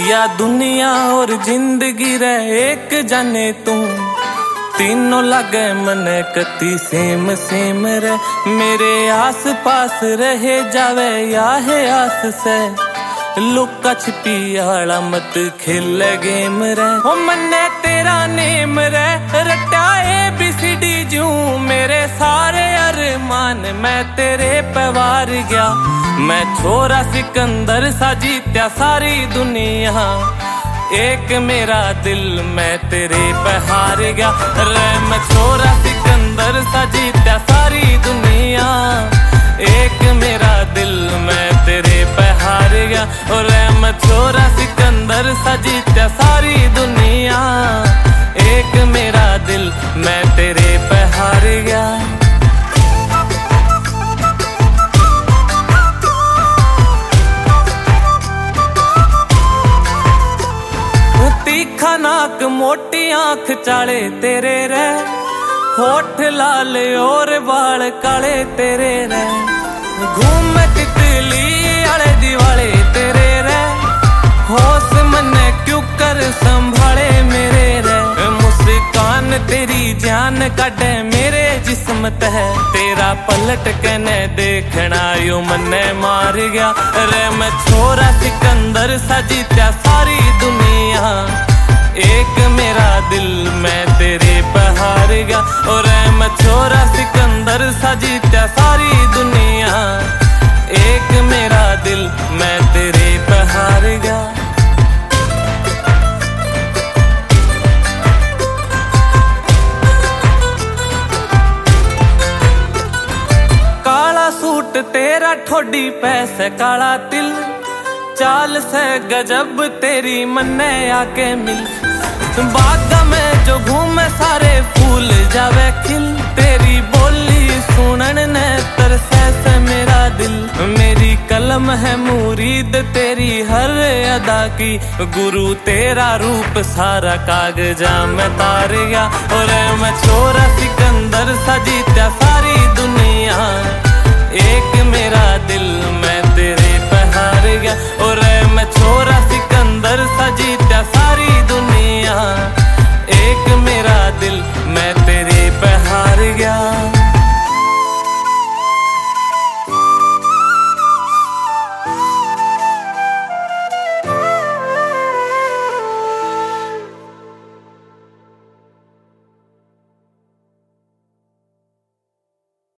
या दुनिया और जिंदगी रहे एक जाने तू, तीनों लगे मन कती सेम सेम रे। मेरे आस पास रहे जावे या है आस से, लुका छिपी आला मत खेल गेम रे। ओ मन्ने तेरा नेम रे रटा ABCD जू, मेरे सारे अरमान मैं तेरे पे वार गया। मैं छोरा सिकंदर सा जीत्या सारी दुनिया, एक मेरा दिल मैं तेरे पे हार गया रे। मैं छोरा सिकंदर सा जीत्या सारी दुनिया, एक मेरा दिल मैं तेरे पे हार गया। और मैं छोरा सिकंदर सा जीत्या सारी दुनिया, एक मेरा दिल मैं तेरे पे हार गया। तीखा नाक मोटी आंख चाले तेरे रे, होठ लाल और बाल काले तेरे रे। घूम तितली आले दिवाले तेरे रे, होश मन क्यों कर संभाले मेरे रे। मुस्कान तेरी जान काटे मेरे जिस्म तह, तेरा पलट के ने देखना यो मन्ने मार गया रे। मैं छोरा सिकंदर सा जीत्या सारी दुनिया, एक मेरा दिल मैं तेरे पे हार गया। और मैं छोरा सिकंदर सा जीत्या सारी दुनिया, एक मेरा दिल मैं तेरे पे हार गया। काला सूट तेरा ठोडी पैसे काला तिल, चाल से गजब तेरी मन्ने आके मिल। बागा में जो घूमे सारे फूल जावे खिल, तेरी बोली सुनन ने तरसे से मेरा दिल। मेरी कलम है मुरीद तेरी हर अदा की, गुरु तेरा रूप सारा कागजा में तार गया। और मैं छोरा सिकंदर सा जीत्या सारी दुनिया, एक मेरा दिल मैं तेरे पे हार गया। और मैं छोरा सिकंदर सा जीत